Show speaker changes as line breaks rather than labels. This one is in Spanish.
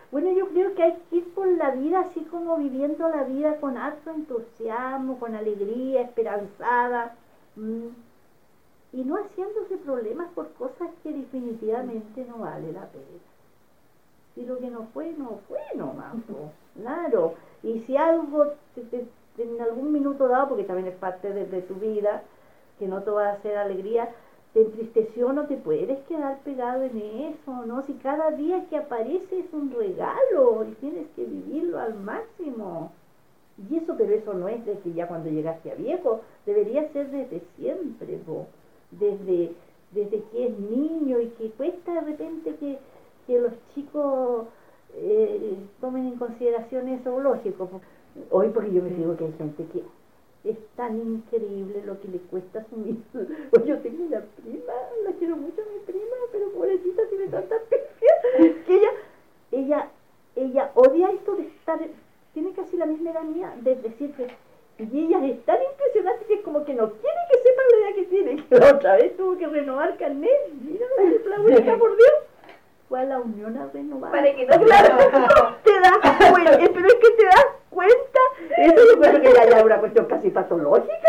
Bueno, yo creo que hay que ir por la vida así como viviendo la vida con harto entusiasmo, con alegría, esperanzada, y no haciéndose problemas por cosas que definitivamente no vale la pena. Si lo que no fue nomás, claro. Y si algo en algún minuto dado, porque también es parte de tu vida, que no te va a hacer alegría, te entristeció, no te puedes quedar pegado en eso, ¿no? Si cada día que aparece es un regalo y tienes que vivirlo al máximo. Y eso, pero eso no es desde ya cuando llegaste a viejo, debería ser desde siempre, desde que es niño y que cuesta de repente que los chicos tomen en consideración eso lógico. Hoy porque yo me digo que hay gente que es tan increíble lo que le cuesta asumir. Pues yo tengo una prima, la quiero mucho a mi prima, pero pobrecita tiene tanta pifia que ella odia esto de estar, tiene casi la misma edad mía, de decir que, y ella es tan impresionante que es como que no quiere que sepan la edad que tiene, que la otra vez tuvo que renovar carnet, mira la abuelita, por Dios, fue a la Unión a renovar.
Para que no,
claro, te das cuenta, pero es que te das cuenta, eso yo creo que ya es una cuestión casi patológica,